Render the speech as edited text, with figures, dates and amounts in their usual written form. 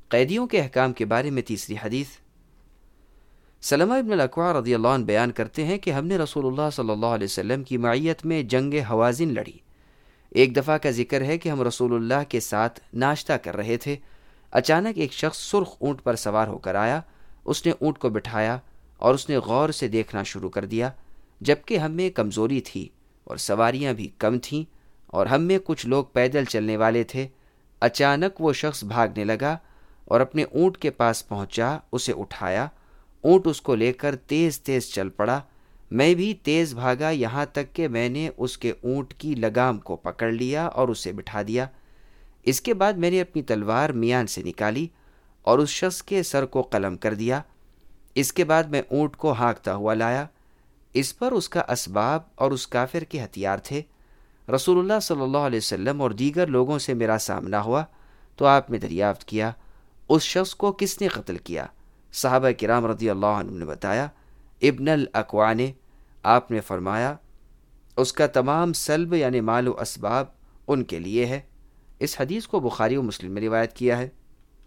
قیدیوں کے احکام کے بارے میں تیسری حدیث۔ سلمہ ابن الاکوع رضی اللہ عنہ بیان کرتے ہیں کہ ہم نے رسول اللہ صلی اللہ علیہ وسلم کی معیت میں جنگ ہوازن لڑی۔ ایک دفعہ کا ذکر ہے کہ ہم رسول اللہ کے ساتھ ناشتہ کر رہے تھے، اچانک ایک شخص سرخ اونٹ پر سوار ہو کر آیا۔ اس نے اونٹ کو بٹھایا اور اس نے غور سے دیکھنا شروع کر دیا، جبکہ ہم میں کمزوری تھی اور سواریاں بھی کم تھیں اور ہم میں کچھ لوگ پیدل چلنے والے تھے۔ اچانک وہ شخص بھاگنے لگا اور اپنے اونٹ کے پاس پہنچا، اسے اٹھایا، اونٹ اس کو لے کر تیز تیز چل پڑا۔ میں بھی تیز بھاگا، یہاں تک کہ میں نے اس کے اونٹ کی لگام کو پکڑ لیا اور اسے بٹھا دیا۔ اس کے بعد میں نے اپنی تلوار میان سے نکالی اور اس شخص کے سر کو قلم کر دیا۔ اس کے بعد میں اونٹ کو ہانکتا ہوا لایا، اس پر اس کا اسباب اور اس کافر کے ہتھیار تھے۔ رسول اللہ صلی اللہ علیہ وسلم اور دیگر لوگوں سے میرا سامنا ہوا تو آپ نے دریافت کیا، اس شخص کو کس نے قتل کیا؟ صحابہ کرام رضی اللہ عنہ نے بتایا، ابن الاکوع نے۔ آپ نے فرمایا، اس کا تمام سلب یعنی مال و اسباب ان کے لیے ہے۔ اس حدیث کو بخاری و مسلم میں روایت کیا ہے۔